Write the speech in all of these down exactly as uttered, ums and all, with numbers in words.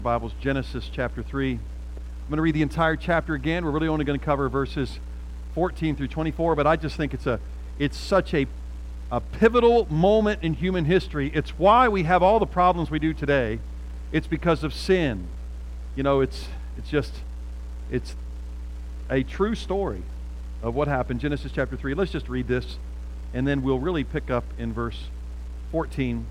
Bibles, Genesis chapter three. I'm going to read the entire chapter again. We're really only going to cover verses fourteen through twenty-four, but I just think it's a it's such a, a pivotal moment in human history. It's why we have all the problems we do today. It's because of sin. You know, it's it's just it's a true story of what happened. Genesis chapter three. Let's just read this, and then we'll really pick up in verse fourteen.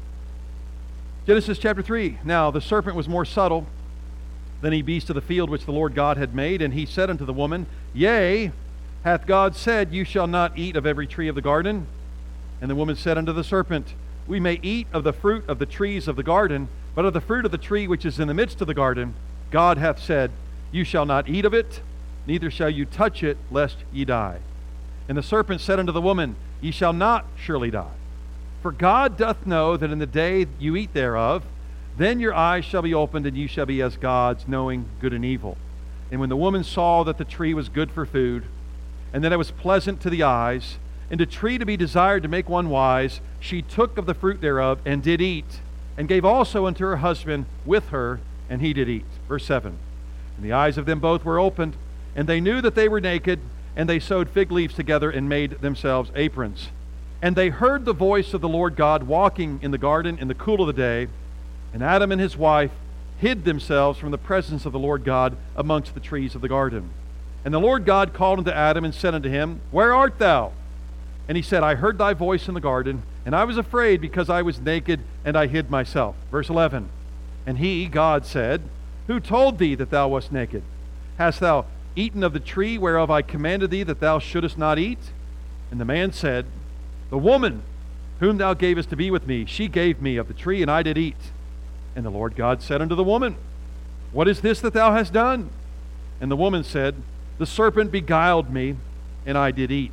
Genesis chapter three. Now the serpent was more subtle than any beast of the field which the Lord God had made, and he said unto the woman, Yea, hath God said, You shall not eat of every tree of the garden? And the woman said unto the serpent, We may eat of the fruit of the trees of the garden, but of the fruit of the tree which is in the midst of the garden, God hath said, You shall not eat of it, neither shall you touch it, lest ye die. And the serpent said unto the woman, Ye shall not surely die. For God doth know that in the day you eat thereof, then your eyes shall be opened, and you shall be as gods, knowing good and evil. And when the woman saw that the tree was good for food, and that it was pleasant to the eyes, and a tree to be desired to make one wise, she took of the fruit thereof, and did eat, and gave also unto her husband with her, and he did eat. Verse seven. And the eyes of them both were opened, and they knew that they were naked, and they sewed fig leaves together, and made themselves aprons. And they heard the voice of the Lord God walking in the garden in the cool of the day. And Adam and his wife hid themselves from the presence of the Lord God amongst the trees of the garden. And the Lord God called unto Adam and said unto him, Where art thou? And he said, I heard thy voice in the garden, and I was afraid because I was naked, and I hid myself. Verse eleven. And he, God, said, Who told thee that thou wast naked? Hast thou eaten of the tree whereof I commanded thee that thou shouldest not eat? And the man said, The woman whom thou gavest to be with me, she gave me of the tree, and I did eat. And the Lord God said unto the woman, What is this that thou hast done? And the woman said, The serpent beguiled me, and I did eat.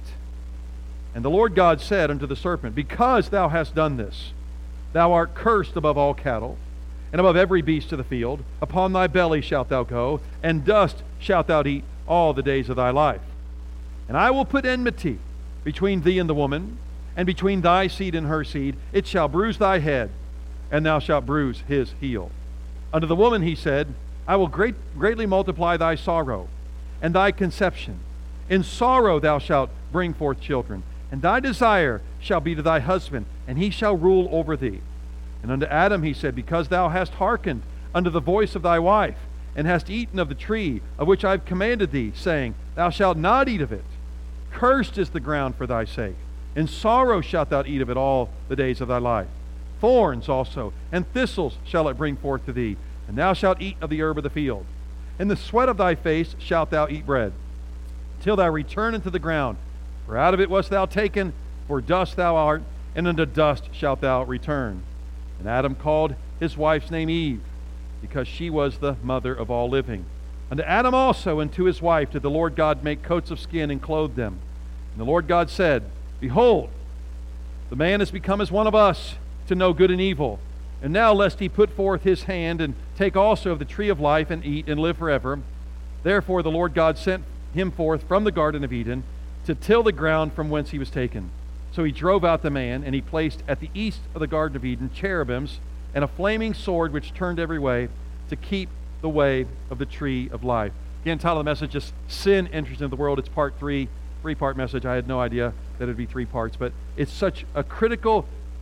And the Lord God said unto the serpent, Because thou hast done this, thou art cursed above all cattle, and above every beast of the field. Upon thy belly shalt thou go, and dust shalt thou eat all the days of thy life. And I will put enmity between thee and the woman, and between thy seed and her seed. It shall bruise thy head, and thou shalt bruise his heel. Unto the woman he said, I will great, greatly multiply thy sorrow, and thy conception. In sorrow thou shalt bring forth children, and thy desire shall be to thy husband, and he shall rule over thee. And unto Adam he said, Because thou hast hearkened unto the voice of thy wife, and hast eaten of the tree of which I have commanded thee, saying, Thou shalt not eat of it. Cursed is the ground for thy sake. In sorrow shalt thou eat of it all the days of thy life. Thorns also and thistles shall it bring forth to thee, and thou shalt eat of the herb of the field. In the sweat of thy face shalt thou eat bread, till thou return into the ground. For out of it wast thou taken, for dust thou art, and unto dust shalt thou return. And Adam called his wife's name Eve, because she was the mother of all living. Unto Adam also and to his wife did the Lord God make coats of skin and clothe them. And the Lord God said, Behold, the man is become as one of us, to know good and evil. And now lest he put forth his hand, and take also of the tree of life, and eat, and live forever. Therefore the Lord God sent him forth from the Garden of Eden, to till the ground from whence he was taken. So he drove out the man, and he placed at the east of the Garden of Eden cherubims, and a flaming sword which turned every way, to keep the way of the tree of life. Again, title of the message is Sin Enters into the World. It's part three, three-part message. I had no idea that it'd be three parts, but it's such a critical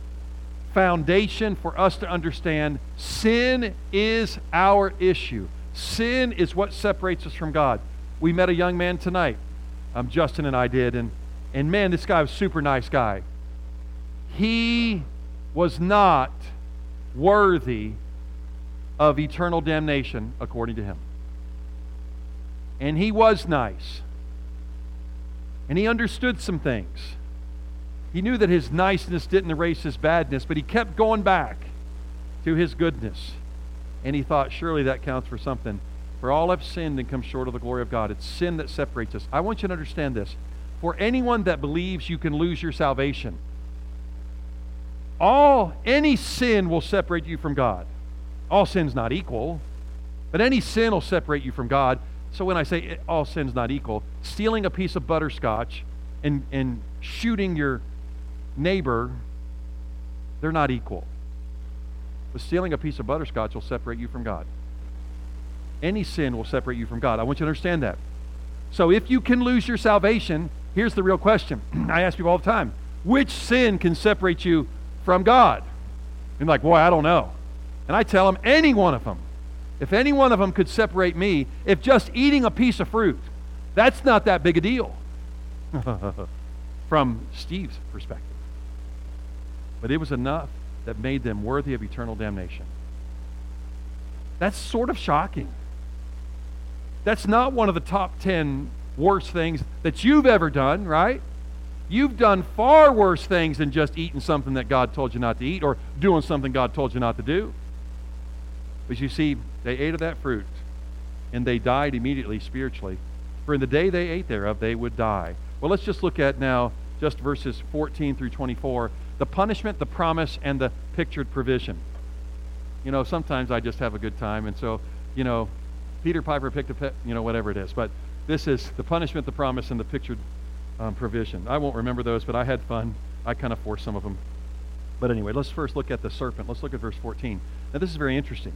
foundation for us to understand sin is our issue. Sin is what separates us from God. We met a young man tonight. Um, Justin and I did, and and man, this guy was a super nice guy. He was not worthy of eternal damnation according to him. And he was nice. And he understood some things. He knew that his niceness didn't erase his badness, but he kept going back to his goodness. And he thought, surely that counts for something. For all have sinned and come short of the glory of God. It's sin that separates us. I want you to understand this. For anyone that believes you can lose your salvation, all, any sin will separate you from God. All sin's not equal, but any sin will separate you from God. So when I say all sin's not equal, stealing a piece of butterscotch and, and shooting your neighbor, they're not equal. But stealing a piece of butterscotch will separate you from God. Any sin will separate you from God. I want you to understand that. So if you can lose your salvation, here's the real question. I ask people all the time, which sin can separate you from God? And like, boy, I don't know. And I tell them, any one of them. If any one of them could separate me, if just eating a piece of fruit, that's not that big a deal from Steve's perspective. But it was enough that made them worthy of eternal damnation. That's sort of shocking. That's not one of the top ten worst things that you've ever done, right? You've done far worse things than just eating something that God told you not to eat or doing something God told you not to do. But you see, they ate of that fruit, and they died immediately spiritually. For in the day they ate thereof, they would die. Well, let's just look at now just verses fourteen through twenty-four. The punishment, the promise, and the pictured provision. You know, sometimes I just have a good time, and so, you know, Peter Piper picked a pet, you know, whatever it is. But this is the punishment, the promise, and the pictured um, provision. I won't remember those, but I had fun. I kind of forced some of them. But anyway, let's first look at the serpent. Let's look at verse fourteen. Now, this is very interesting.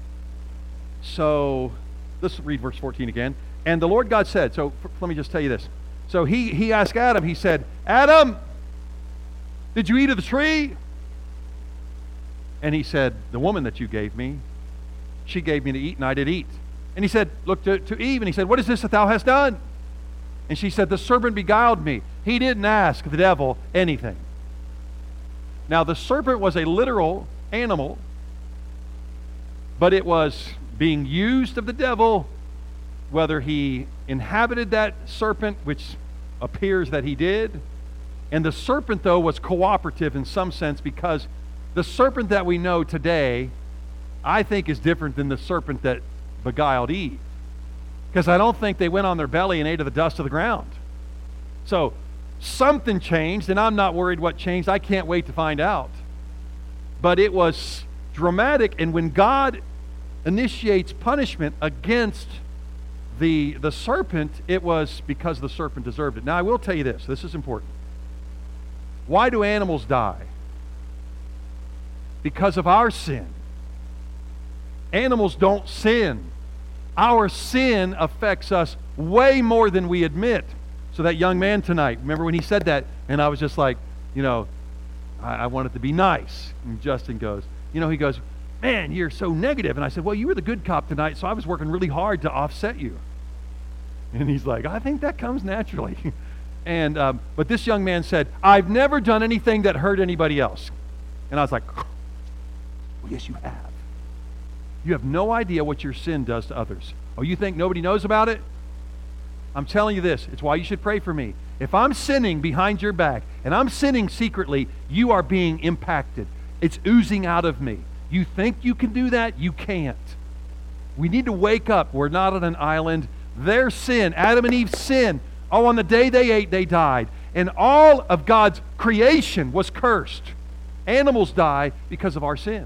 So, let's read verse fourteen again. And the Lord God said, so f- let me just tell you this. So he, he asked Adam, he said, Adam, did you eat of the tree? And he said, the woman that you gave me, she gave me to eat, and I did eat. And he said, look to, to Eve, and he said, what is this that thou hast done? And she said, the serpent beguiled me. He didn't ask the devil anything. Now, the serpent was a literal animal, but it was being used of the devil, whether he inhabited that serpent, which appears that he did. And the serpent, though, was cooperative in some sense, because the serpent that we know today, I think, is different than the serpent that beguiled Eve. Because I don't think they went on their belly and ate of the dust of the ground. So something changed, and I'm not worried what changed. I can't wait to find out. But it was dramatic, and when God initiates punishment against the, the serpent, it was because the serpent deserved it. Now, I will tell you this. This is important. Why do animals die? Because of our sin. Animals don't sin. Our sin affects us way more than we admit. So that young man tonight, remember when he said that, and I was just like, you know, I, I wanted to be nice. And Justin goes, you know, he goes, man, you're so negative. And I said, well, you were the good cop tonight, so I was working really hard to offset you. And he's like, I think that comes naturally. And um, but this young man said, I've never done anything that hurt anybody else. And I was like, well, yes, you have. You have no idea what your sin does to others. Oh, you think nobody knows about it? I'm telling you this. It's why you should pray for me. If I'm sinning behind your back, and I'm sinning secretly, you are being impacted. It's oozing out of me. You think you can do that? You can't. We need to wake up. We're not on an island. Their sin, Adam and Eve's sin, oh, on the day they ate, they died. And all of God's creation was cursed. Animals die because of our sin.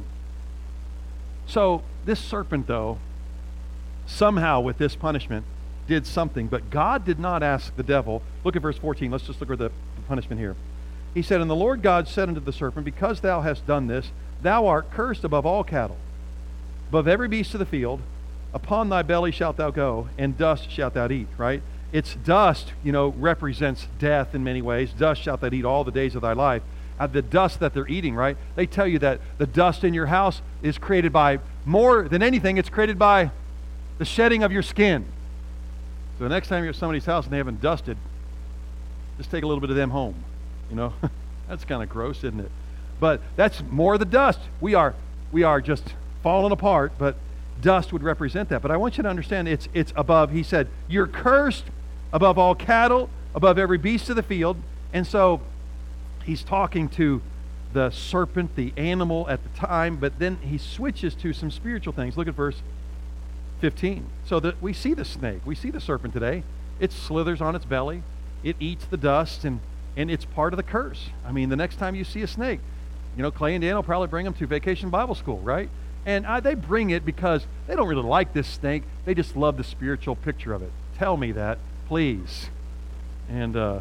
So this serpent, though, somehow with this punishment, did something. But God did not ask the devil. Look at verse fourteen. Let's just look at the, the punishment here. He said, and the Lord God said unto the serpent, because thou hast done this, thou art cursed above all cattle, above every beast of the field. Upon thy belly shalt thou go, and dust shalt thou eat, right? It's dust, you know, represents death in many ways. Dust shalt thou eat all the days of thy life. Uh, the dust that they're eating, right? They tell you that the dust in your house is created by, more than anything, it's created by the shedding of your skin. So the next time you're at somebody's house and they haven't dusted, just take a little bit of them home. You know, that's kind of gross, isn't it? But that's more of the dust. We are, we are just falling apart, but dust would represent that. But I want you to understand it's it's above. He said, you're cursed above all cattle, above every beast of the field. And so he's talking to the serpent, the animal at the time, but then he switches to some spiritual things. Look at verse fifteen. So that we see the snake, we see the serpent today. It slithers on its belly, it eats the dust, and and it's part of the curse. I mean, the next time you see a snake, you know, Clay and Dan will probably bring them to Vacation Bible School, right? And I, they bring it because they don't really like this snake. They just love the spiritual picture of it. Tell me that, please. And uh,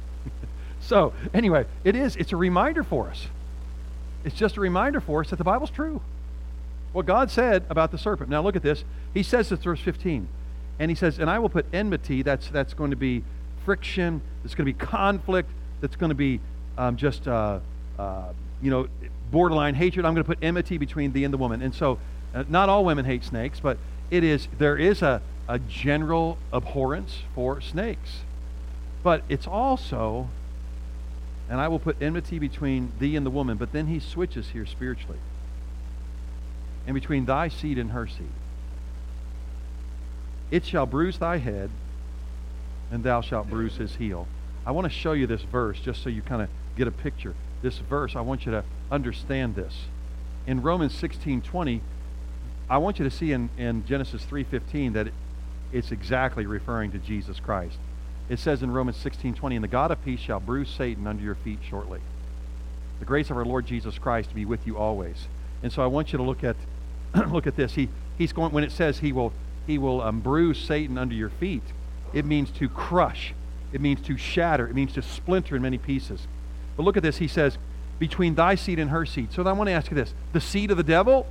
so, anyway, it is. It's a reminder for us. It's just a reminder for us that the Bible's true. what God said about the serpent. Now look at this. He says this, verse fifteen. And he says, and I will put enmity, that's, that's going to be friction, that's going to be conflict, that's going to be um, just, uh, uh, you know, borderline hatred. I'm going to put enmity between thee and the woman. And so, uh, not all women hate snakes, but it is, there is a, a general abhorrence for snakes. But it's also, and I will put enmity between thee and the woman, but then he switches here spiritually. And between thy seed and her seed. It shall bruise thy head, and thou shalt bruise his heel. I want to show you this verse just so you kind of get a picture. This verse, I want you to understand this. In Romans sixteen twenty, I want you to see in, in Genesis three fifteen that it, it's exactly referring to Jesus Christ. It says in Romans sixteen twenty, and the God of peace shall bruise Satan under your feet shortly. The grace of our Lord Jesus Christ be with you always. And so I want you to look at look at this. He he's going when it says he will he will um, bruise Satan under your feet. It means to crush. It means to shatter. It means to splinter in many pieces. But look at this. He says, between thy seed and her seed. So I want to ask you this: the seed of the devil.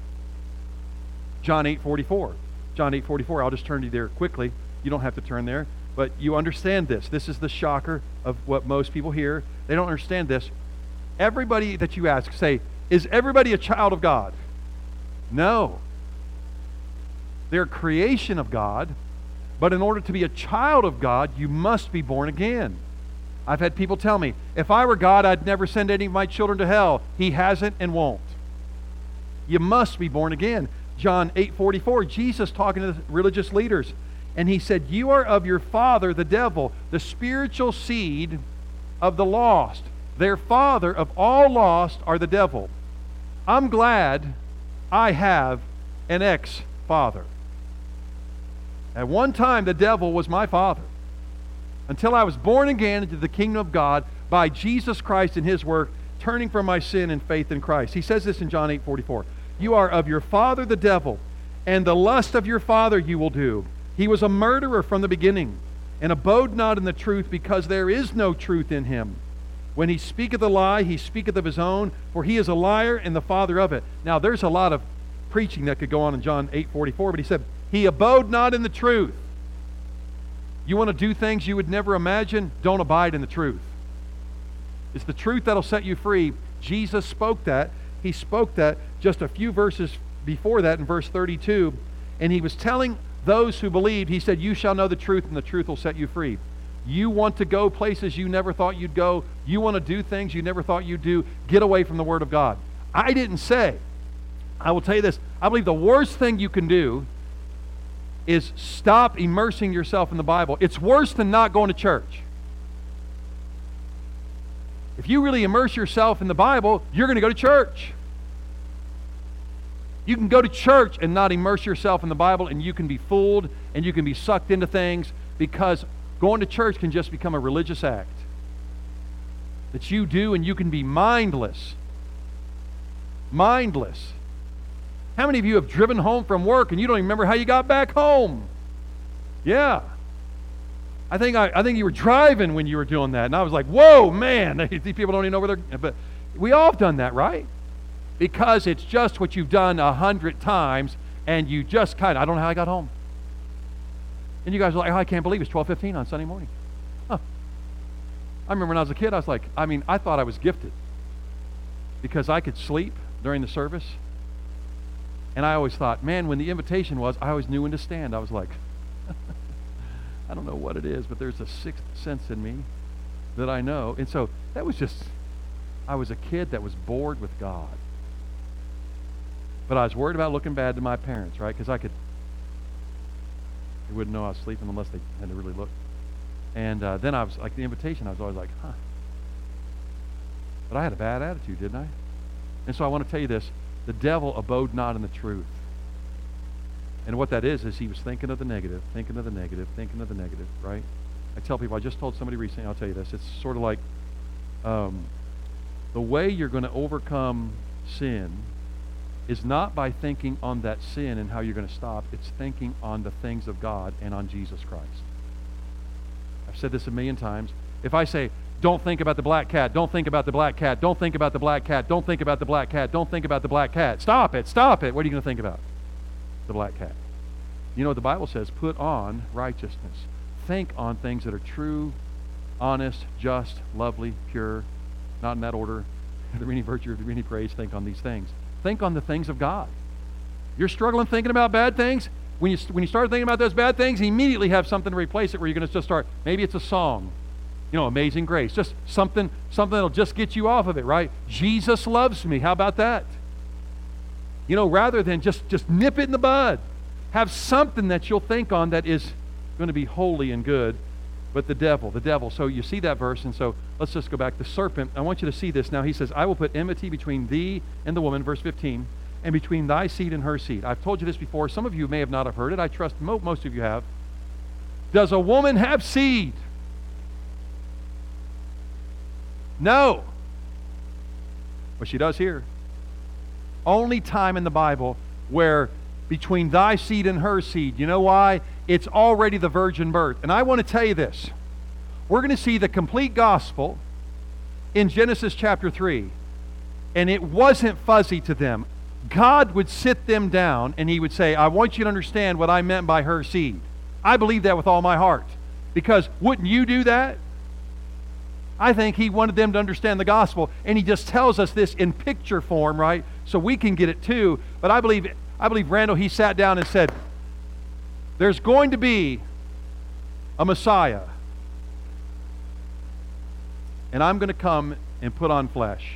John eight forty-four. John eight forty-four. I'll just turn you there quickly. You don't have to turn there, but you understand this. This is the shocker of what most people hear. They don't understand this. Everybody that you ask, say, is everybody a child of God? No. They're a creation of God, but in order to be a child of God, you must be born again. I've had people tell me, if I were God, I'd never send any of my children to hell. He hasn't and won't. You must be born again. John eight forty-four, Jesus talking to the religious leaders, and he said, you are of your father, the devil, the spiritual seed of the lost. Their father of all lost are the devil. I'm glad I have an ex-father. At one time, the devil was my father. Until I was born again into the kingdom of God by Jesus Christ and his work, turning from my sin and faith in Christ. He says this in John eight forty-four. You are of your father, the devil, and the lust of your father you will do. He was a murderer from the beginning, and abode not in the truth, because there is no truth in him. When he speaketh a lie, he speaketh of his own, for he is a liar and the father of it. Now, there's a lot of preaching that could go on in John eight forty-four, but he said, he abode not in the truth. You want to do things you would never imagine? Don't abide in the truth. It's the truth that'll set you free. Jesus spoke that. He spoke that just a few verses before that in verse thirty-two. And he was telling those who believed, he said, you shall know the truth, and the truth will set you free. You want to go places you never thought you'd go. You want to do things you never thought you'd do. Get away from the Word of God. I didn't say. I will tell you this. I believe the worst thing you can do is stop immersing yourself in the Bible. It's worse than not going to church. If you really immerse yourself in the Bible, you're going to go to church. You can go to church and not immerse yourself in the Bible, and you can be fooled and you can be sucked into things, because going to church can just become a religious act that you do, and you can be mindless. Mindless. How many of you have driven home from work and you don't even remember how you got back home? Yeah. I think I, I think you were driving when you were doing that. And I was like, whoa, man. These people don't even know where they're... But we all have done that, right? Because it's just what you've done a hundred times, and you just kind of, I don't know how I got home. And you guys are like, oh, I can't believe it's twelve fifteen on Sunday morning. Huh. I remember when I was a kid, I was like, I mean, I thought I was gifted because I could sleep during the service. And I always thought, man, when the invitation was, I always knew when to stand. I was like, I don't know what it is, but there's a sixth sense in me that I know. And so that was just, I was a kid that was bored with God. But I was worried about looking bad to my parents, right? Because I could, they wouldn't know I was sleeping unless they had to really look. And uh, then I was, like the invitation, I was always like, huh. But I had a bad attitude, didn't I? And so I want to tell you this. The devil abode not in the truth. And what that is, is he was thinking of the negative, thinking of the negative, thinking of the negative, right? I tell people, I just told somebody recently, I'll tell you this, it's sort of like um, the way you're going to overcome sin is not by thinking on that sin and how you're going to stop. It's thinking on the things of God and on Jesus Christ. I've said this a million times. If I say, Don't think about the black cat. Don't think about the black cat. Don't think about the black cat. Don't think about the black cat. Don't think about the black cat. Stop it. Stop it. What are you going to think about? The black cat. You know what the Bible says? Put on righteousness. Think on things that are true, honest, just, lovely, pure. Not in that order. The reading virtue, the reading praise. Think on these things. Think on the things of God. You're struggling thinking about bad things? When you, when you start thinking about those bad things, immediately have something to replace it where you're going to just start. Maybe it's a song. You know, Amazing Grace. Just something, something that'll just get you off of it, right? Jesus loves me. How about that? You know, rather than just, just nip it in the bud. Have something that you'll think on that is going to be holy and good. But the devil, the devil. So you see that verse, and so let's just go back. The serpent, I want you to see this now. He says, I will put enmity between thee and the woman, verse fifteen, and between thy seed and her seed. I've told you this before. Some of you may have not have heard it. I trust mo- most of you have. Does a woman have seed? No. But she does here. Only time in the Bible where between thy seed and her seed. You know why? It's already the virgin birth. And I want to tell you this. We're going to see the complete gospel in Genesis chapter three. And it wasn't fuzzy to them. God would sit them down and he would say, I want you to understand what I meant by her seed. I believe that with all my heart. Because wouldn't you do that? I think he wanted them to understand the gospel, and he just tells us this in picture form, right? So we can get it too. But I believe, I believe Randall, he sat down and said, there's going to be a Messiah, and I'm going to come and put on flesh.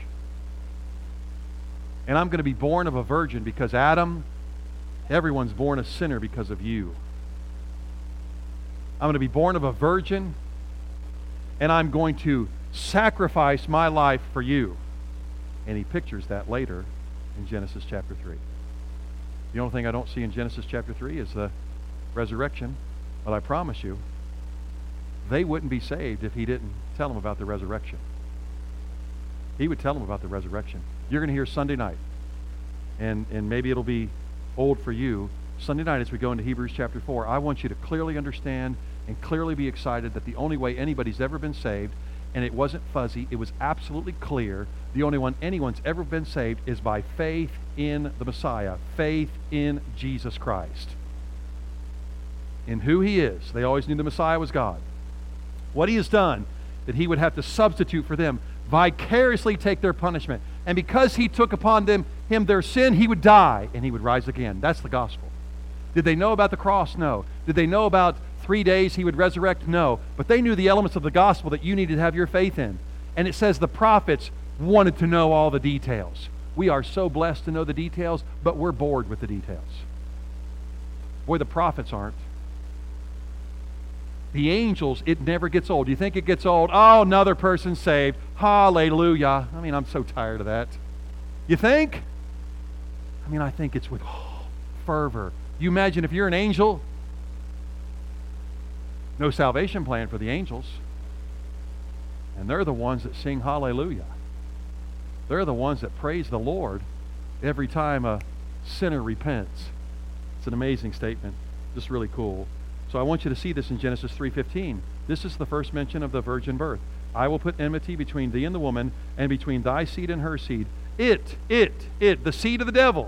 And I'm going to be born of a virgin because Adam, everyone's born a sinner because of you. I'm going to be born of a virgin, and I'm going to sacrifice my life for you. And he pictures that later in Genesis chapter three. The only thing I don't see in Genesis chapter three is the resurrection. But I promise you, they wouldn't be saved if he didn't tell them about the resurrection. He would tell them about the resurrection. You're going to hear Sunday night, and, and maybe it'll be old for you. Sunday night as we go into Hebrews chapter four, I want you to clearly understand and clearly be excited that the only way anybody's ever been saved, and it wasn't fuzzy, it was absolutely clear, the only one anyone's ever been saved is by faith in the Messiah, faith in Jesus Christ. In who he is. They always knew the Messiah was God. What he has done, that he would have to substitute for them, vicariously take their punishment. And because he took upon them him their sin, he would die and he would rise again. That's the gospel. Did they know about the cross? No. Did they know about three days he would resurrect? No. But they knew the elements of the gospel that you needed to have your faith in. And it says the prophets wanted to know all the details. We are so blessed to know the details, but we're bored with the details. Boy, the prophets aren't. The angels, it never gets old. Do you think it gets old? Oh, another person saved. Hallelujah. I mean, I'm so tired of that. You think? I mean, I think it's with oh, fervor. You imagine if you're an angel, no salvation plan for the angels. And they're the ones that sing hallelujah. They're the ones that praise the Lord every time a sinner repents. It's an amazing statement. Just really cool. So I want you to see this in Genesis three fifteen. This is the first mention of the virgin birth. I will put enmity between thee and the woman, and between thy seed and her seed. It, it, it, the seed of the devil,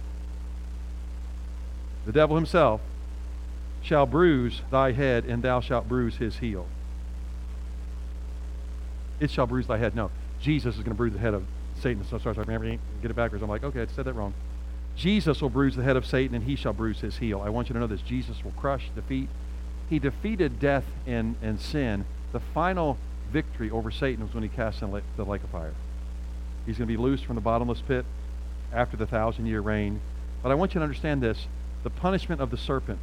the devil himself, shall bruise thy head, and thou shalt bruise his heel. It shall bruise thy head. No, Jesus is going to bruise the head of Satan. So sorry, sorry, get it backwards. I'm like, okay, I said that wrong. Jesus will bruise the head of Satan, and he shall bruise his heel. I want you to know this. Jesus will crush, defeat. He defeated death and, and sin. The final victory over Satan was when he cast in the lake of fire. He's going to be loosed from the bottomless pit after the thousand-year reign. But I want you to understand this. The punishment of the serpent,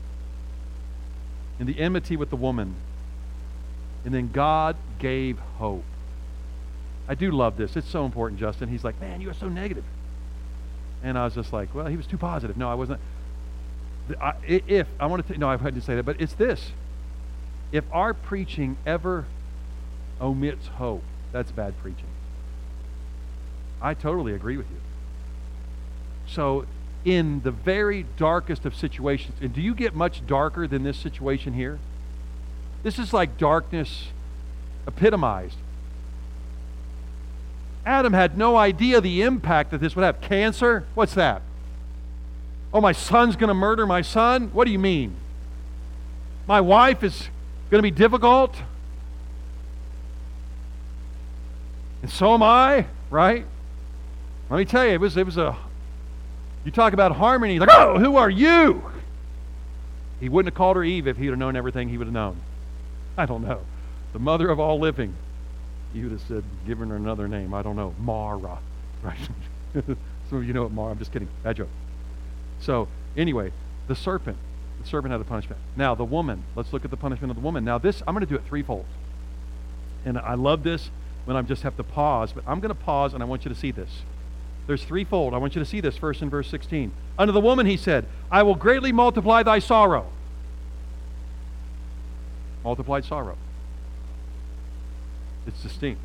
and the enmity with the woman, and then God gave hope. I do love this. It's so important, Justin. He's like, man, you are so negative. And I was just like, well, he was too positive. No, I wasn't. I, if, I want to, no, I didn't say that, but it's this. If our preaching ever omits hope, that's bad preaching. I totally agree with you. So, in the very darkest of situations, and do you get much darker than this situation here? This is like darkness epitomized. Adam had no idea the impact that this would have. Cancer? What's that? Oh, my son's going to murder my son? What do you mean? My wife is going to be difficult? And so am I, right? Let me tell you, it was, it was a, you talk about harmony, like, oh, who are you? He wouldn't have called her Eve if he would have known everything he would have known. I don't know. The mother of all living. He would have said, given her another name. I don't know. Mara. Right? Some of you know what Mara, I'm just kidding. Bad joke. So, anyway, the serpent. The serpent had a punishment. Now, the woman. Let's look at the punishment of the woman. Now, this, I'm going to do it threefold. And I love this when I just have to pause, but I'm going to pause and I want you to see this. There's threefold. I want you to see this first in verse sixteen. Unto the woman he said, I will greatly multiply thy sorrow. Multiplied sorrow. It's distinct.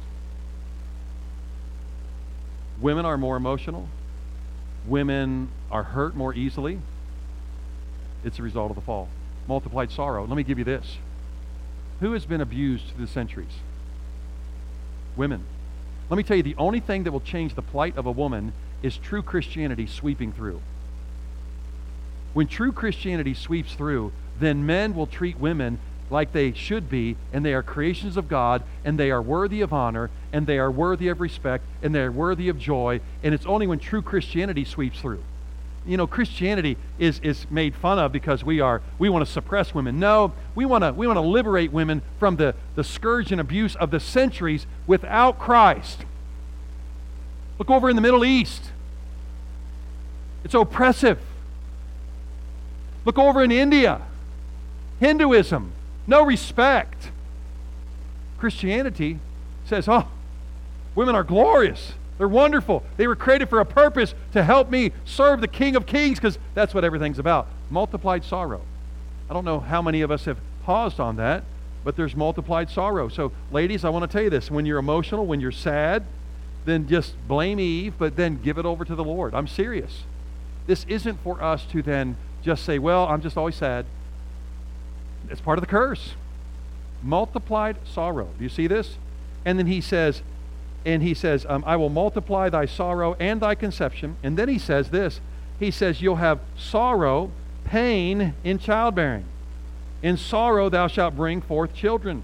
Women are more emotional. Women are hurt more easily. It's a result of the fall. Multiplied sorrow. Let me give you this. Who has been abused through the centuries? Women. Let me tell you, the only thing that will change the plight of a woman is true Christianity sweeping through. When true Christianity sweeps through, then men will treat women like they should be, and they are creations of God, and they are worthy of honor, and they are worthy of respect, and they are worthy of joy, and it's only when true Christianity sweeps through. You know, Christianity is, is made fun of because we are we want to suppress women. No, we want to we want to liberate women from the, the scourge and abuse of the centuries without Christ. Look over in the Middle East. It's oppressive. Look over in India. Hinduism. No respect. Christianity says, oh, women are glorious. They're wonderful. They were created for a purpose to help me serve the King of Kings, because that's what everything's about. Multiplied sorrow. I don't know how many of us have paused on that, but there's multiplied sorrow. So, ladies, I want to tell you this. When you're emotional, when you're sad, then just blame Eve, but then give it over to the Lord. I'm serious. This isn't for us to then just say, well, I'm just always sad. It's part of the curse. Multiplied sorrow. Do you see this? And then he says, and he says, um, I will multiply thy sorrow and thy conception. And then he says this. He says, you'll have sorrow, pain in childbearing. In sorrow thou shalt bring forth children.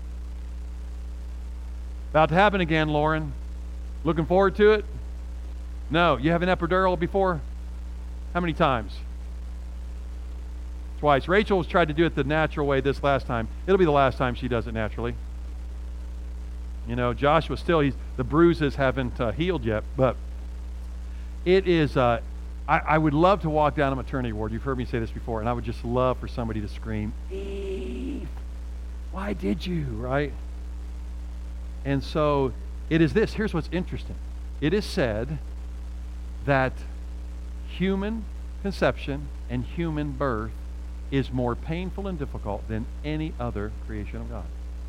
About to happen again, Lauren. Looking forward to it? No. You have an epidural before? How many times? Twice. Rachel has tried to do it the natural way this last time. It'll be the last time she does it naturally. You know, Joshua still, he's, the bruises haven't uh, healed yet, but it is, uh, I, I would love to walk down a maternity ward. You've heard me say this before, and I would just love for somebody to scream, Eve, why did you, right? And so it is this. Here's what's interesting. It is said that human conception and human birth is more painful and difficult than any other creation of God.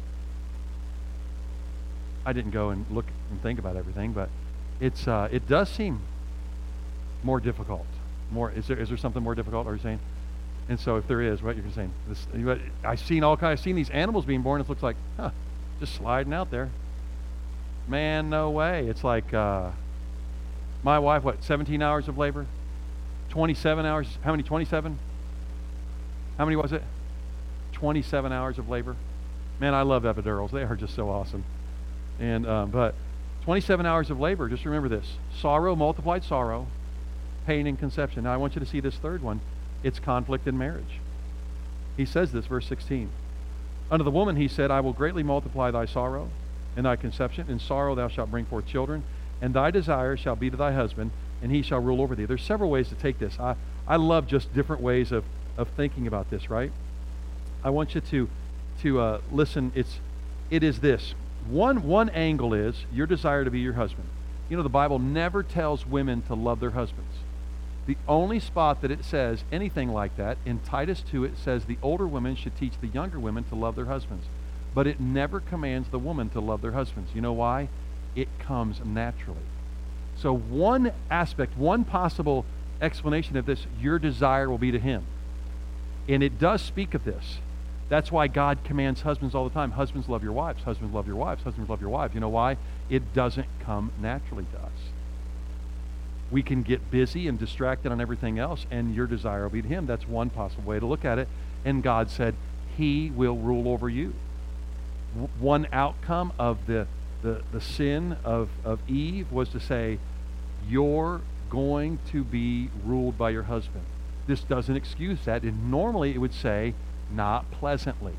I didn't go and look and think about everything, but it's uh, it does seem more difficult. More is there is there something more difficult? Are you saying? And so if there is, what you're saying? This, I've seen all kinds. I've seen these animals being born. It looks like, huh, just sliding out there. Man, no way. It's like uh, my wife. What? seventeen hours of labor. twenty-seven hours. How many? twenty-seven. How many was it? twenty-seven hours of labor. Man, I love epidurals. They are just so awesome. And um, but twenty-seven hours of labor. Just remember this: sorrow, multiplied sorrow, pain in conception. Now I want you to see this third one. It's conflict in marriage. He says this, verse sixteen. Unto the woman he said, I will greatly multiply thy sorrow and thy conception. In sorrow thou shalt bring forth children, and thy desire shall be to thy husband, and he shall rule over thee. There's several ways to take this. I, I love just different ways of, of thinking about this, right? I want you to to uh, listen. It's it is this. One, one angle is your desire to be your husband. You know, the Bible never tells women to love their husbands. The only spot that it says anything like that, in Titus two, it says the older women should teach the younger women to love their husbands. But it never commands the woman to love their husbands. You know why? It comes naturally. So one aspect, one possible explanation of this, your desire will be to him. And it does speak of this. That's why God commands husbands all the time. Husbands, love your wives. Husbands, love your wives. Husbands, love your wives. You know why? It doesn't come naturally to us. We can get busy and distracted on everything else, and your desire will be to him. That's one possible way to look at it. And God said, he will rule over you. W- one outcome of the, the, the sin of, of Eve was to say, you're going to be ruled by your husband. This doesn't excuse that. And normally it would say, not pleasantly.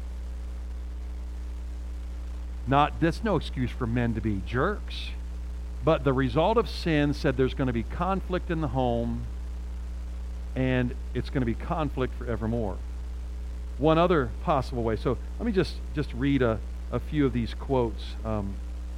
Not, that's no excuse for men to be jerks. But the result of sin said there's going to be conflict in the home, and it's going to be conflict forevermore. One other possible way. So let me just, just read a, a few of these quotes. Um,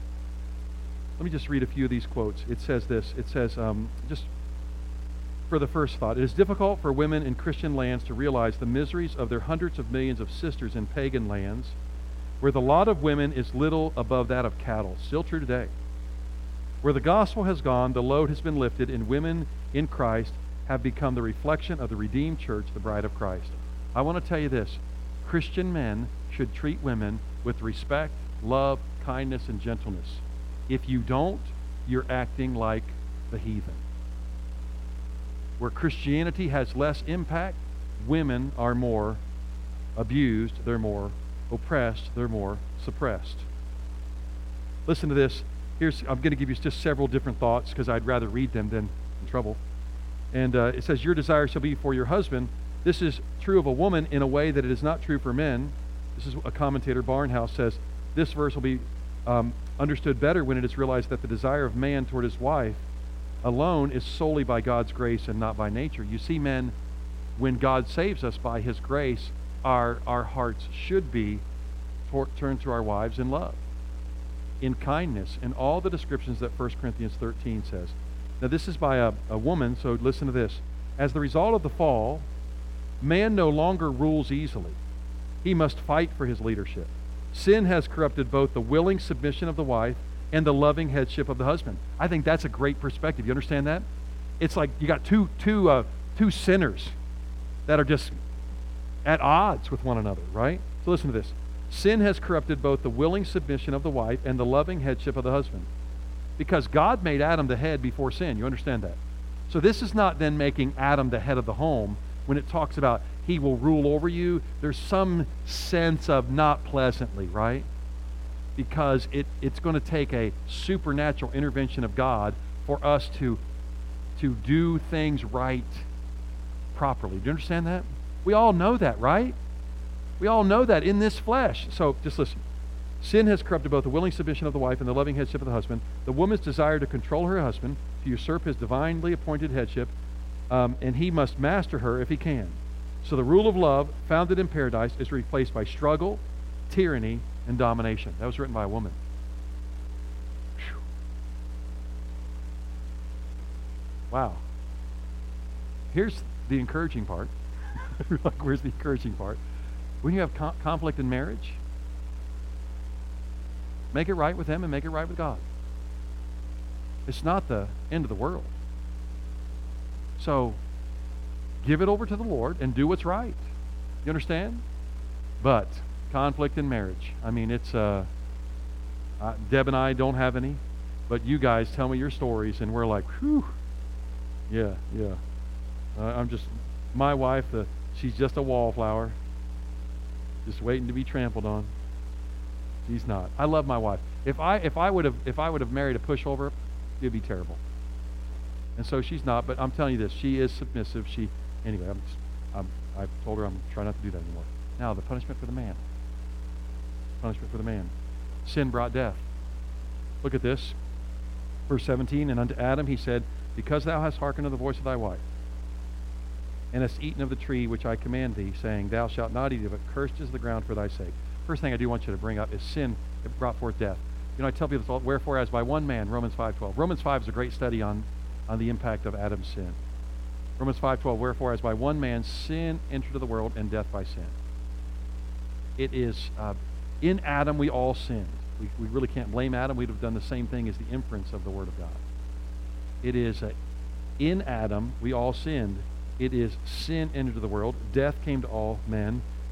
let me just read a few of these quotes. It says this. It says, um, just for the first thought, it is difficult for women in Christian lands to realize the miseries of their hundreds of millions of sisters in pagan lands, where the lot of women is little above that of cattle. Still true today. Where the gospel has gone, the load has been lifted, and women in Christ have become the reflection of the redeemed church, the bride of Christ. I want to tell you this. Christian men should treat women with respect, love, kindness, and gentleness. If you don't, you're acting like the heathen. Where Christianity has less impact, women are more abused, they're more oppressed, they're more suppressed. Listen to this. Here's, I'm going to give you just several different thoughts because I'd rather read them than in trouble. And uh, it says, your desire shall be for your husband. This is true of a woman in a way that it is not true for men. This is a commentator, Barnhouse, says, this verse will be um, understood better when it is realized that the desire of man toward his wife alone is solely by God's grace and not by nature. You see, men, when God saves us by his grace, our, our hearts should be tor- turned to our wives in love, in kindness, in all the descriptions that First Corinthians thirteen says. Now this is by a, a woman, so listen to this. As the result of the fall, man no longer rules easily. He must fight for his leadership. Sin has corrupted both the willing submission of the wife and the loving headship of the husband. I think that's a great perspective. You understand that? It's like you got two, two, uh, two sinners that are just at odds with one another, right? So listen to this. Sin has corrupted both the willing submission of the wife and the loving headship of the husband. Because God made Adam the head before sin. You understand that? So this is not then making Adam the head of the home. When it talks about he will rule over you, there's some sense of not pleasantly, right? Because it, it's going to take a supernatural intervention of God for us to, to do things right properly. Do you understand that? We all know that, right? We all know that in this flesh. So just listen. Sin has corrupted both the willing submission of the wife and the loving headship of the husband. The woman's desire to control her husband, to usurp his divinely appointed headship, um, and he must master her if he can. So the rule of love, founded in paradise, is replaced by struggle, tyranny, and domination. That was written by a woman. Whew. Wow. Here's the encouraging part. Like, where's the encouraging part? When you have con- conflict in marriage, make it right with them and make it right with God. It's not the end of the world. So, give it over to the Lord and do what's right. You understand? But, conflict in marriage. I mean, it's, uh, uh, Deb and I don't have any, but you guys tell me your stories and we're like, whew, yeah, yeah. Uh, I'm just, my wife, the, she's just a wallflower, just waiting to be trampled on. She's not. I love my wife. If I if I would have if I would have married a pushover, it'd be terrible. And so she's not. But I'm telling you this: she is submissive. She anyway. I'm, just, I'm I've told her I'm trying not to do that anymore. Now the punishment for the man. Punishment for the man. Sin brought death. Look at this, verse seventeen. And unto Adam he said, because thou hast hearkened to the voice of thy wife, and hast eaten of the tree which I command thee, saying, thou shalt not eat of it, cursed is the ground for thy sake. First thing I do want you to bring up is sin that brought forth death. You know, I tell people this all, wherefore as by one man, Romans five twelve. Romans five is a great study on, on the impact of Adam's sin. Romans five twelve, wherefore as by one man sin entered into the world, and death by sin. It is, uh, in Adam we all sinned. We, we really can't blame Adam. We'd have done the same thing as the inference of the Word of God. It is, uh, in Adam we all sinned. It is sin entered into the world. Death came to all men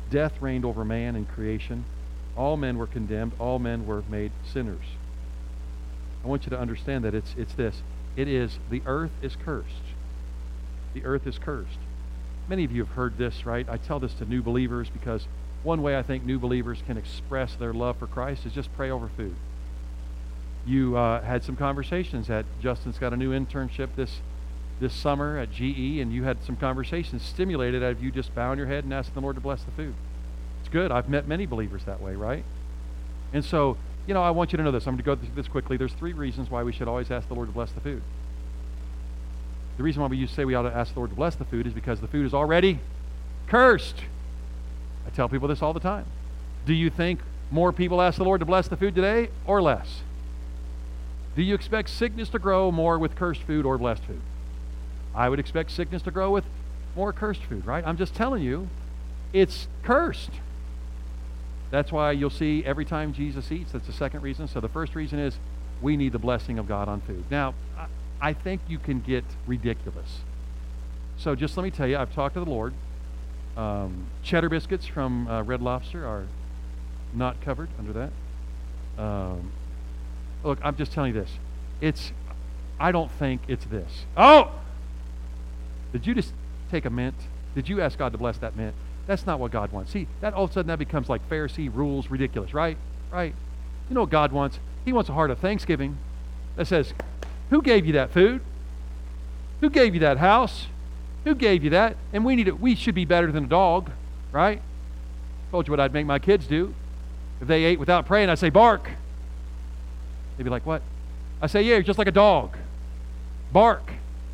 death reigned over man in creation. All men were condemned. All men were made sinners. I want you to understand that it's it's this. It is, the earth is cursed. The earth is cursed. Many of you have heard this, right? I tell this to new believers because one way I think new believers can express their love for Christ is just pray over food. You uh, had some conversations at, Justin's got a new internship this this summer at G E, and you had some conversations stimulated out of you just bowing your head and asking the Lord to bless the food. It's good. I've met many believers that way, right? And so, you know, I want you to know this. I'm going to go through this quickly. There's three reasons why we should always ask the Lord to bless the food. The reason why we used to say we ought to ask the Lord to bless the food is because the food is already cursed. I tell people this all the time. Do you think more people ask the Lord to bless the food today or less? Do you expect sickness to grow more with cursed food or blessed food? I would expect sickness to grow with more cursed food, right? I'm just telling you, it's cursed. That's why you'll see every time Jesus eats, that's the second reason. So the first reason is we need the blessing of God on food. Now, I, I think you can get ridiculous. So just let me tell you, I've talked to the Lord. Um, cheddar biscuits from uh, Red Lobster are not covered under that. Um, look, I'm just telling you this. It's, I don't think it's this. Oh! Did you just take a mint? Did you ask God to bless that mint? That's not what God wants. See, that all of a sudden that becomes like Pharisee rules, ridiculous, right? Right? You know what God wants? He wants a heart of thanksgiving that says, who gave you that food? Who gave you that house? Who gave you that? And we need it. We should be better than a dog, right? Told you what I'd make my kids do. If they ate without praying, I'd say, bark. They'd be like, what? I say, yeah, you're just like a dog. Bark.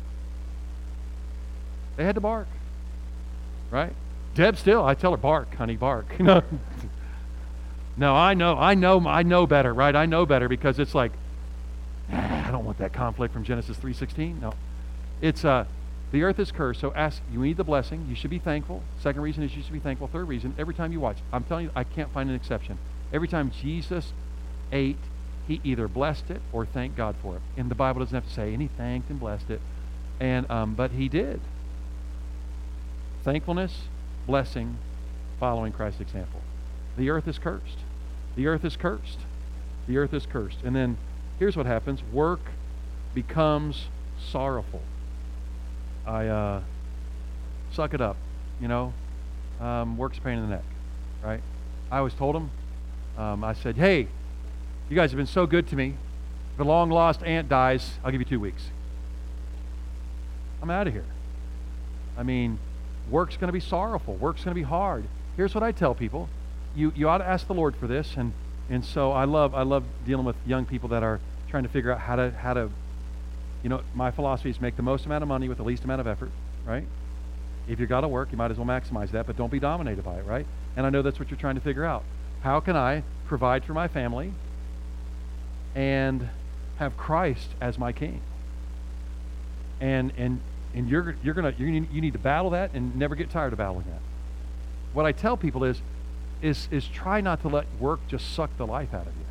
They had to bark, right? Deb still, I tell her, bark, honey, bark. No, no, I know, I know, I know better, right? I know better because it's like, ah, I don't want that conflict from Genesis three sixteen. No, it's uh, the earth is cursed. So ask, you need the blessing. You should be thankful. Second reason is you should be thankful. Third reason, every time you watch, I'm telling you, I can't find an exception. Every time Jesus ate, he either blessed it or thanked God for it. And the Bible doesn't have to say, and he thanked and blessed it, and um, but he did. Thankfulness, blessing, following Christ's example. The earth is cursed. The earth is cursed. The earth is cursed. And then here's what happens. Work becomes sorrowful. I uh, suck it up, you know. Um, work's a pain in the neck, right? I always told them, um, I said, hey, you guys have been so good to me. If a long-lost aunt dies, I'll give you two weeks. I'm out of here. I mean, work's going to be sorrowful. Work's going to be hard. Here's what I tell people. You you ought to ask the Lord for this. And and so I love I love dealing with young people that are trying to figure out how to how to, you know, my philosophy is make the most amount of money with the least amount of effort, right? If you've got to work, you might as well maximize that, but don't be dominated by it, right? And I know that's what you're trying to figure out. How can I provide for my family and have Christ as my king? And and And you're you're gonna you need, you need to battle that and never get tired of battling that. What I tell people is, is is try not to let work just suck the life out of you.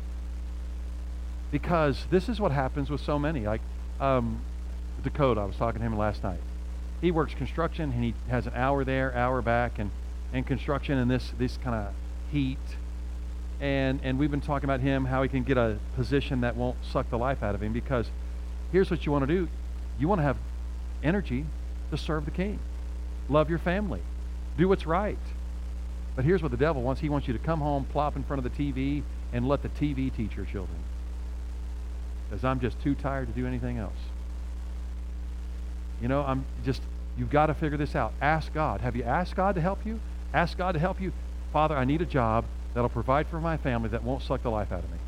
Because this is what happens with so many. Like um, Dakota, I was talking to him last night. He works construction and he has an hour there, hour back, and and construction in this this kind of heat. And and we've been talking about him how he can get a position that won't suck the life out of him. Because here's what you want to do: you want to have energy to serve the king. Love your family. Do what's right. But here's what the devil wants. He wants you to come home, plop in front of the T V, and let the T V teach your children. Because I'm just too tired to do anything else. You know, I'm just, you've got to figure this out. Ask God. Have you asked God to help you? Ask God to help you. Father, I need a job that'll provide for my family that won't suck the life out of me.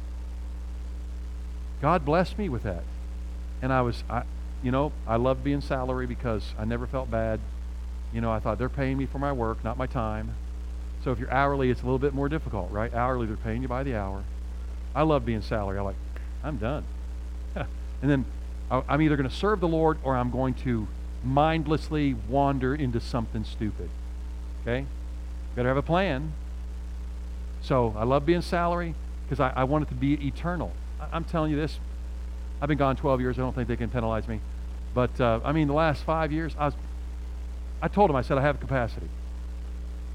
God blessed me with that. And I was, I, You know, I loved being salary because I never felt bad. You know, I thought they're paying me for my work, not my time. So if you're hourly, it's a little bit more difficult, right? Hourly, they're paying you by the hour. I love being salary. I'm like, I'm done. And then I'm either going to serve the Lord or I'm going to mindlessly wander into something stupid. Okay? Better have a plan. So I love being salary because I, I want it to be eternal. I, I'm telling you this. I've been gone twelve years. I don't think they can penalize me. But, uh, I mean, the last five years, I was, I told them, I said, I have capacity.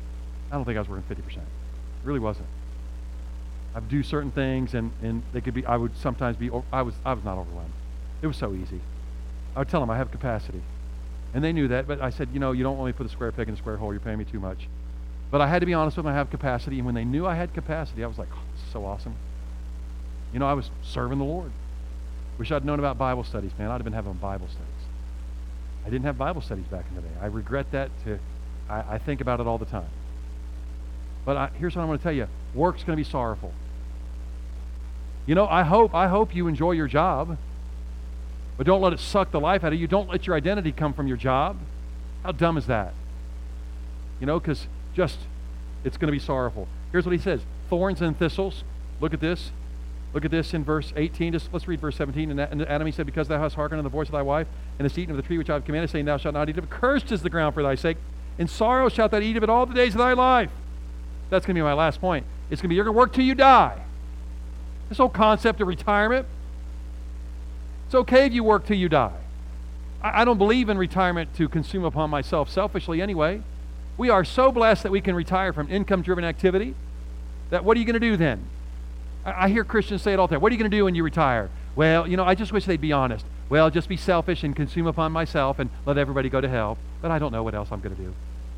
I don't think I was working fifty percent. It really wasn't. I would do certain things, and, and they could be, I would sometimes be, I was, I was not overwhelmed. It was so easy. I would tell them I have capacity. And they knew that, but I said, you know, you don't want me to put a square peg in a square hole. You're paying me too much. But I had to be honest with them. I have capacity. And when they knew I had capacity, I was like, oh, this is so awesome. You know, I was serving the Lord. Wish I'd known about Bible studies, man. I'd have been having Bible studies. I didn't have Bible studies back in the day. I regret that. To, I, I think about it all the time. But I, here's what I'm going to tell you. Work's going to be sorrowful. You know, I hope, I hope you enjoy your job. But don't let it suck the life out of you. Don't let your identity come from your job. How dumb is that? You know, because just, it's going to be sorrowful. Here's what he says. Thorns and thistles. Look at this. Look at this in verse eighteen. Just let's read verse seventeen. And Adam, he said, because thou hast hearkened unto the voice of thy wife, and hast eaten of the tree which I have commanded, saying, thou shalt not eat of it. Cursed is the ground for thy sake. In sorrow shalt thou eat of it all the days of thy life. That's going to be my last point. It's going to be, you're going to work till you die. This whole concept of retirement, it's okay if you work till you die. I, I don't believe in retirement to consume upon myself selfishly anyway. We are so blessed that we can retire from income-driven activity that what are you going to do then? I, I hear Christians say it all the time. What are you going to do when you retire? Well, you know, I just wish they'd be honest. Well, just be selfish and consume upon myself and let everybody go to hell. But I don't know what else I'm going to do.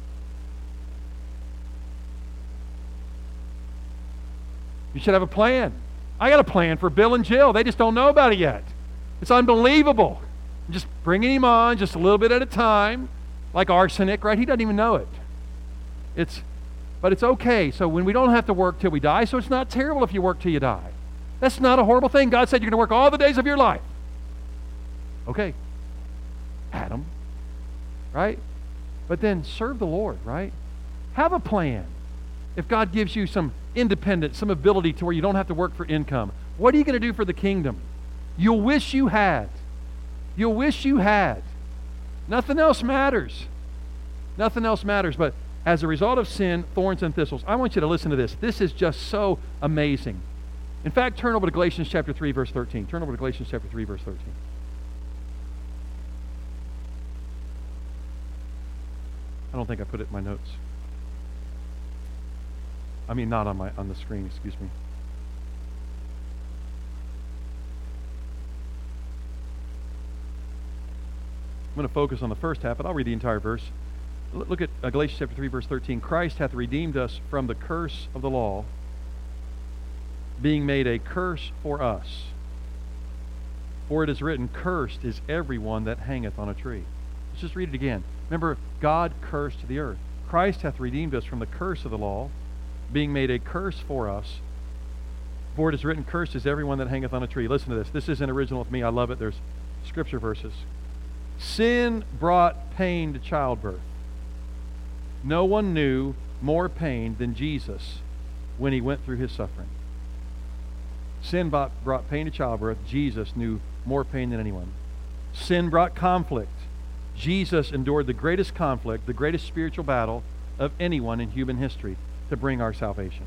You should have a plan. I got a plan for Bill and Jill. They just don't know about it yet. It's unbelievable. I'm just bringing him on just a little bit at a time, like arsenic, right? He doesn't even know it. It's, but it's okay. So when we don't have to work till we die, so it's not terrible if you work till you die. That's not a horrible thing. God said you're going to work all the days of your life. Okay. Adam. Right? But then serve the Lord, right? Have a plan. If God gives you some independence, some ability to where you don't have to work for income, what are you going to do for the kingdom? You'll wish you had. You'll wish you had. Nothing else matters. Nothing else matters. But as a result of sin, thorns and thistles. I want you to listen to this. This is just so amazing. In fact, turn over to Galatians chapter three, verse thirteen. Turn over to Galatians chapter three, verse thirteen. I don't think I put it in my notes. I mean, not on my on the screen, excuse me. I'm going to focus on the first half, but I'll read the entire verse. L- look at uh, Galatians chapter three, verse thirteen. Christ hath redeemed us from the curse of the law, being made a curse for us. For it is written, cursed is everyone that hangeth on a tree. Let's just read it again. Remember, God cursed the earth. Christ hath redeemed us from the curse of the law, being made a curse for us. For it is written, cursed is everyone that hangeth on a tree. Listen to this. This isn't original with me. I love it. There's scripture verses. Sin brought pain to childbirth. No one knew more pain than Jesus when he went through his suffering. Sin brought, brought pain to childbirth. Jesus knew more pain than anyone. Sin brought conflict. Jesus endured the greatest conflict, the greatest spiritual battle of anyone in human history to bring our salvation.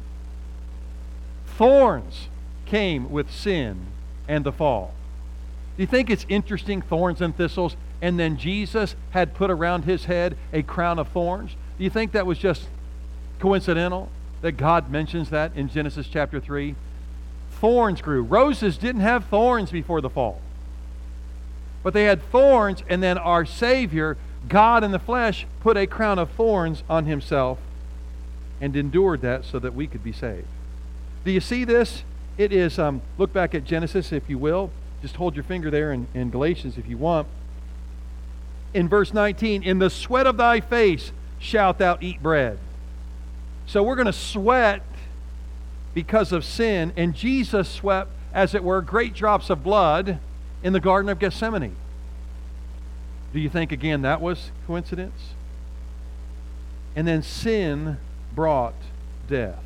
Thorns came with sin and the fall. Do you think it's interesting, thorns and thistles, and then Jesus had put around his head a crown of thorns? Do you think that was just coincidental that God mentions that in Genesis chapter three? Thorns grew. Roses didn't have thorns before the fall. But they had thorns, and then our Savior, God in the flesh, put a crown of thorns on himself and endured that so that we could be saved. Do you see this? It is, um, look back at Genesis if you will. Just hold your finger there in, in Galatians if you want. In verse nineteen, in the sweat of thy face shalt thou eat bread. So we're going to sweat because of sin, and Jesus sweat, as it were, great drops of blood in the Garden of Gethsemane. Do you think, again, that was coincidence? And then sin brought death.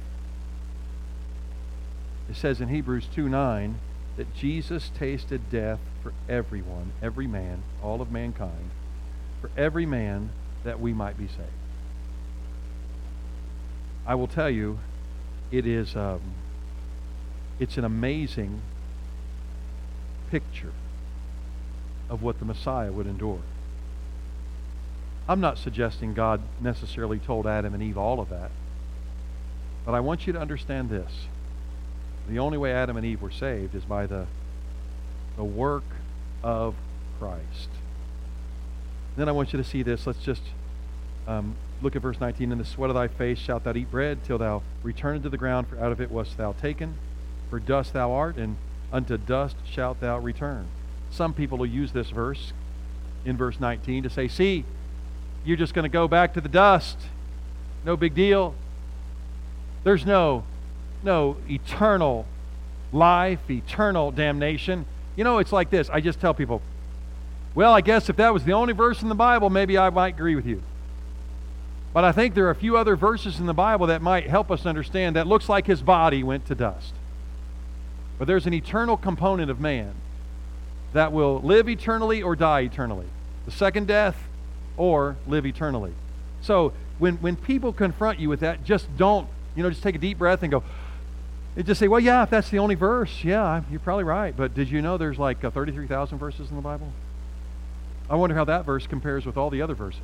It says in Hebrews two nine that Jesus tasted death for everyone, every man, all of mankind, for every man that we might be saved. I will tell you, it is um, it's an amazing picture of what the Messiah would endure. I'm not suggesting God necessarily told Adam and Eve all of that. But I want you to understand this. The only way Adam and Eve were saved is by the, the work of Christ. Then I want you to see this. Let's just um, look at verse nineteen. In the sweat of thy face shalt thou eat bread till thou return into the ground, for out of it wast thou taken. For dust thou art, and unto dust shalt thou return. Some people will use this verse in verse nineteen to say, see, you're just going to go back to the dust. No big deal. There's no, no eternal life, eternal damnation. You know, it's like this. I just tell people, well, I guess if that was the only verse in the Bible, maybe I might agree with you. But I think there are a few other verses in the Bible that might help us understand that looks like his body went to dust. But there's an eternal component of man that will live eternally or die eternally. The second death or live eternally. So when, when people confront you with that, just don't, you know, just take a deep breath and go, and just say, well, yeah, if that's the only verse, yeah, you're probably right. But did you know there's like uh, thirty-three thousand verses in the Bible? I wonder how that verse compares with all the other verses.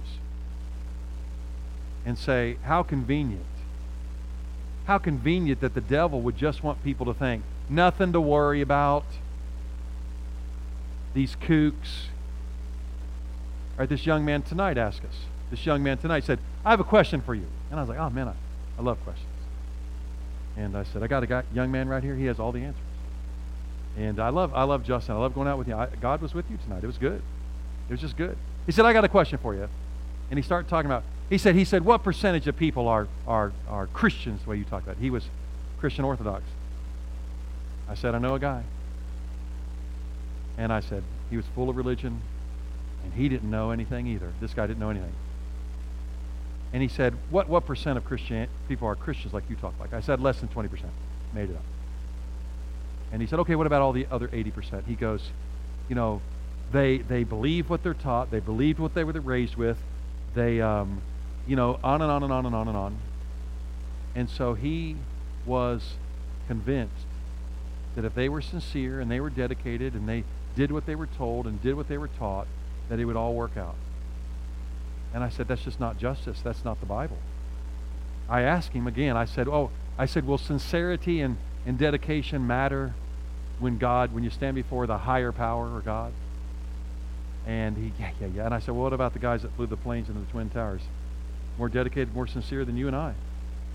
And say, how convenient. How convenient that the devil would just want people to think, nothing to worry about. These kooks. All right, this young man tonight asked us. This young man tonight said, I have a question for you. And I was like, oh man, I, I love questions. And I said, I got a guy, young man right here. He has all the answers. And I love I love Justin. I love going out with you. I, God was with you tonight. It was good. It was just good. He said, I got a question for you. And he started talking about, he said, he said, what percentage of people are, are, are Christians, the way you talk about it? He was Christian Orthodox. I said, I know a guy. And I said, he was full of religion, and he didn't know anything either. This guy didn't know anything. And he said, what, what percent of Christian people are Christians like you talk like? I said, less than twenty percent. Made it up. And he said, okay, what about all the other eighty percent? He goes, you know, they they believe what they're taught. They believed what they were raised with. They, um, you know, on and on and on and on and on. And so he was convinced that if they were sincere and they were dedicated and they did what they were told and did what they were taught, that it would all work out. And I said, that's just not justice. That's not the Bible. I asked him again. I said, oh, I said, will sincerity and, and dedication matter when God, when you stand before the higher power or God? And he, yeah, yeah, yeah. And I said, well, what about the guys that flew the planes into the Twin Towers? More dedicated, more sincere than you and I.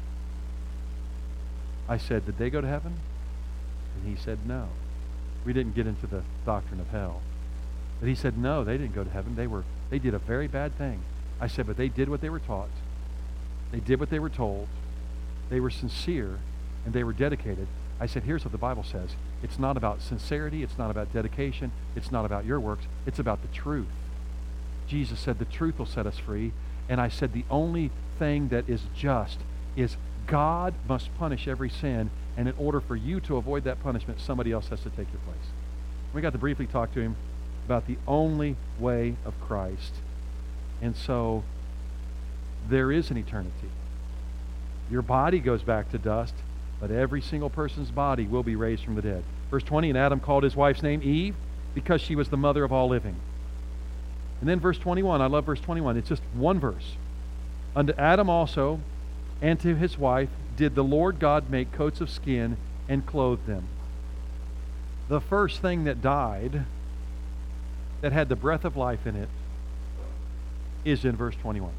I said, did they go to heaven? And he said, no. We didn't get into the doctrine of hell. But he said, no, they didn't go to heaven. They were, they did a very bad thing. I said, but they did what they were taught. They did what they were told. They were sincere, and they were dedicated. I said, here's what the Bible says. It's not about sincerity. It's not about dedication. It's not about your works. It's about the truth. Jesus said the truth will set us free. And I said the only thing that is just is God must punish every sin, and in order for you to avoid that punishment, somebody else has to take your place. We got to briefly talk to him about the only way of Christ. And so there is an eternity. Your body goes back to dust, but every single person's body will be raised from the dead. Verse twenty, and Adam called his wife's name Eve because she was the mother of all living. And then verse twenty-one, I love verse twenty-one. It's just one verse. Unto Adam also and to his wife did the Lord God make coats of skin and clothe them. The first thing that died, that had the breath of life in it, is in verse twenty-one.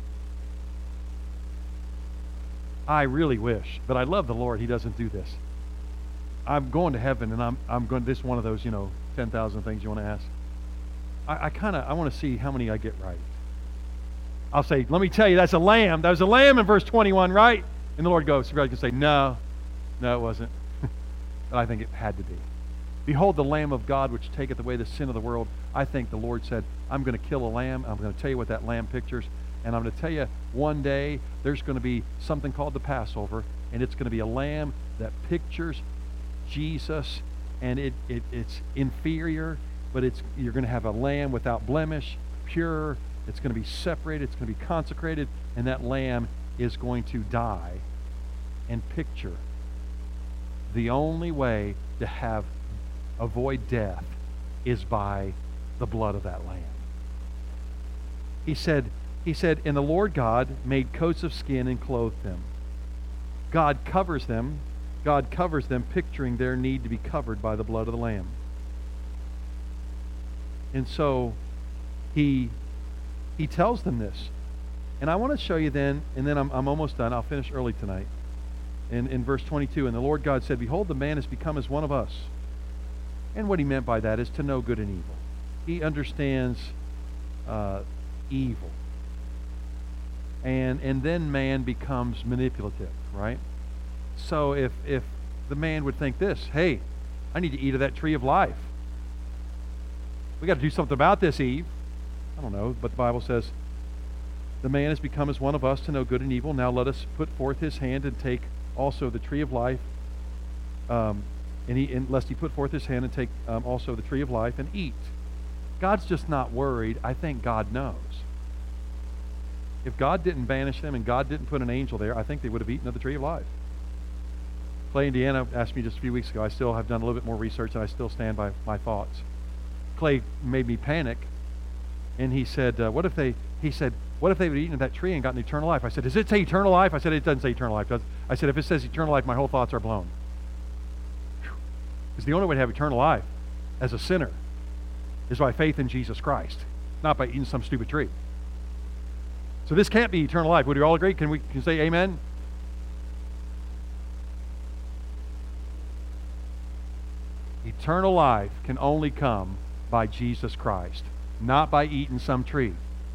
I really wish, but I love the Lord, he doesn't do this. I'm going to heaven, and I'm I'm going. This is one of those, you know, ten thousand things you want to ask. I, I kind of I want to see how many I get right. I'll say, let me tell you, that's a lamb. That was a lamb in verse twenty-one, right? And the Lord goes, you can say, no, no, it wasn't. But I think it had to be. Behold the Lamb of God, which taketh away the sin of the world. I think the Lord said, I'm going to kill a lamb. I'm going to tell you what that lamb pictures. And I'm going to tell you, one day, there's going to be something called the Passover. And it's going to be a lamb that pictures Jesus. And it, it it's inferior, but it's you're going to have a lamb without blemish, pure. It's going to be separated. It's going to be consecrated. And that lamb is going to die and picture the only way to have avoid death is by the blood of that lamb. He said, he said, and the Lord God made coats of skin and clothed them. God covers them. God covers them, picturing their need to be covered by the blood of the Lamb. And so he he tells them this. And I want to show you then, and then I'm, I'm almost done. I'll finish early tonight. In, in verse twenty-two, and the Lord God said, Behold, the man has become as one of us. And what he meant by that is to know good and evil. He understands uh, evil. And and then man becomes manipulative, right? So if if the man would think this, hey, I need to eat of that tree of life. We got to do something about this, Eve. I don't know, but the Bible says, the man has become as one of us to know good and evil. Now let us put forth his hand and take also the tree of life, um, and he, and lest he put forth his hand and take um, also the tree of life and eat. God's just not worried. I think God knows. If God didn't banish them and God didn't put an angel there, I think they would have eaten of the tree of life. Clay, Indiana asked me just a few weeks ago. I still have done a little bit more research, and I still stand by my thoughts. Clay made me panic, and he said, uh, what if they, he said, what if they would have eaten of that tree and gotten eternal life? I said, does it say eternal life? I said, it doesn't say eternal life. Does it? I said, if it says eternal life, my whole thoughts are blown. Because the only way to have eternal life as a sinner is by faith in Jesus Christ, not by eating some stupid tree. So this can't be eternal life. Would you all agree? Can we can say amen? Eternal life can only come by Jesus Christ, not by eating some tree.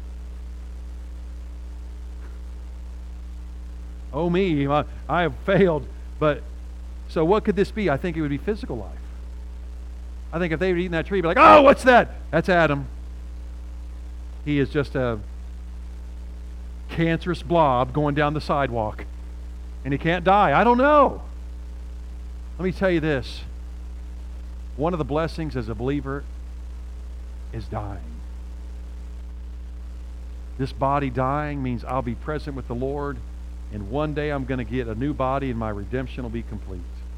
Oh me, I, I have failed. But so what could this be? I think it would be physical life. I think if they had eaten that tree, they'd be like, oh, what's that? That's Adam. He is just a cancerous blob going down the sidewalk. And he can't die. I don't know. Let me tell you this. One of the blessings as a believer is dying. This body dying means I'll be present with the Lord, and one day I'm going to get a new body and my redemption will be complete.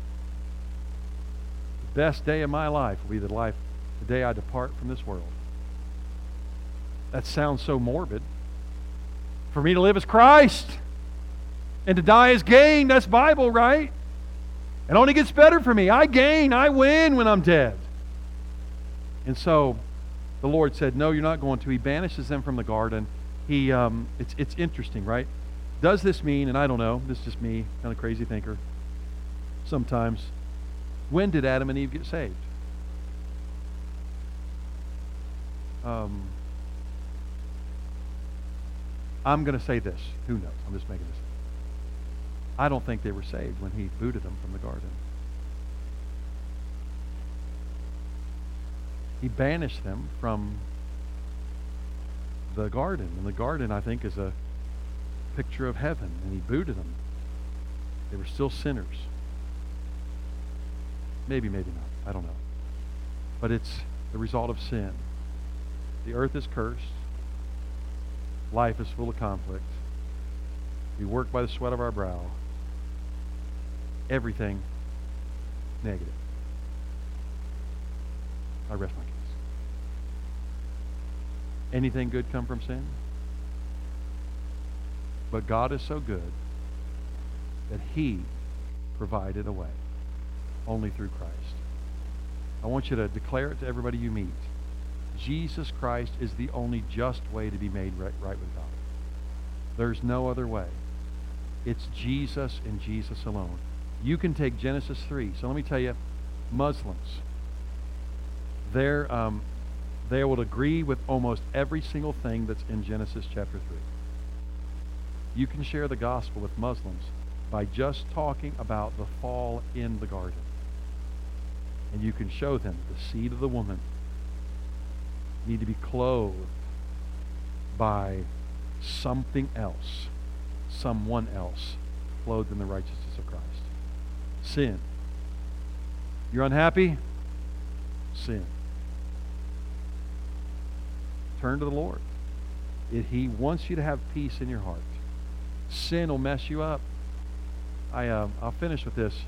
The best day of my life will be the life, the day I depart from this world. That sounds so morbid. For me to live as Christ and to die as gain. That's Bible, right? It only gets better for me. I gain, I win when I'm dead. And so the Lord said, no, you're not going to. He banishes them from the garden. He, um, it's, it's interesting, right? Does this mean, and I don't know, this is just me, kind of crazy thinker, sometimes, when did Adam and Eve get saved? Um, I'm going to say this. Who knows? I'm just making this up. I don't think they were saved when he booted them from the garden. He banished them from the garden. And the garden, I think, is a picture of heaven. And he booted them. They were still sinners. Maybe, maybe not. I don't know. But it's the result of sin. The earth is cursed. Life is full of conflict. We work by the sweat of our brow. Everything negative. I rest my case. Anything good come from sin? But God is so good that he provided a way only through Christ. I want you to declare it to everybody you meet. Jesus Christ is the only just way to be made right, right with God. There's no other way. It's Jesus and Jesus alone. You can take Genesis three. So let me tell you, Muslims, they're, um, they will agree with almost every single thing that's in Genesis chapter three. You can share the gospel with Muslims by just talking about the fall in the garden. And you can show them the seed of the woman need to be clothed by something else, someone else, clothed in the righteousness of Christ. Sin. You're unhappy? Sin. Turn to the Lord. If he wants you to have peace in your heart. Sin will mess you up. I, uh, I'll finish with this.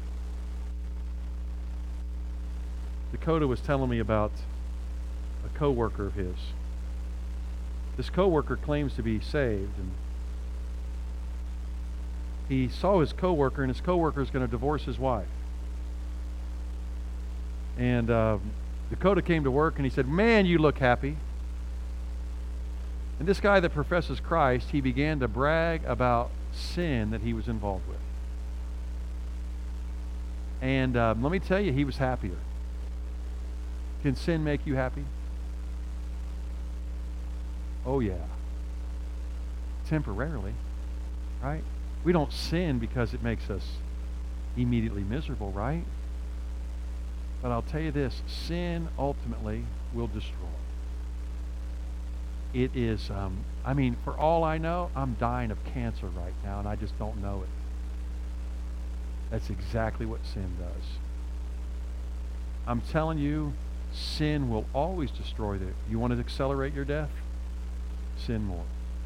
Dakota was telling me about a co-worker of his. This co-worker claims to be saved, and he saw his coworker, and his coworker is going to divorce his wife. And uh, Dakota came to work, and he said, "Man, you look happy." And this guy that professes Christ, he began to brag about sin that he was involved with. And uh, let me tell you, he was happier. Can sin make you happy? Oh, yeah. Temporarily, right? We don't sin because it makes us immediately miserable, right? But I'll tell you this, sin ultimately will destroy. It is, um, I mean, for all I know, I'm dying of cancer right now, and I just don't know it. That's exactly what sin does. I'm telling you, sin will always destroy you. You want to accelerate your death? Sin more.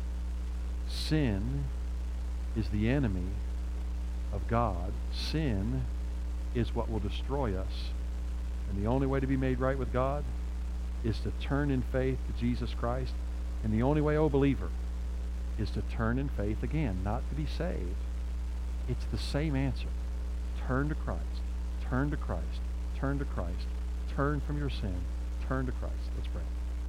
Sin is the enemy of God. Sin is what will destroy us. And the only way to be made right with God is to turn in faith to Jesus Christ. And the only way, oh believer, is to turn in faith again, not to be saved. It's the same answer. Turn to Christ. Turn to Christ. Turn to Christ. Turn from your sin. Turn to Christ. Let's pray.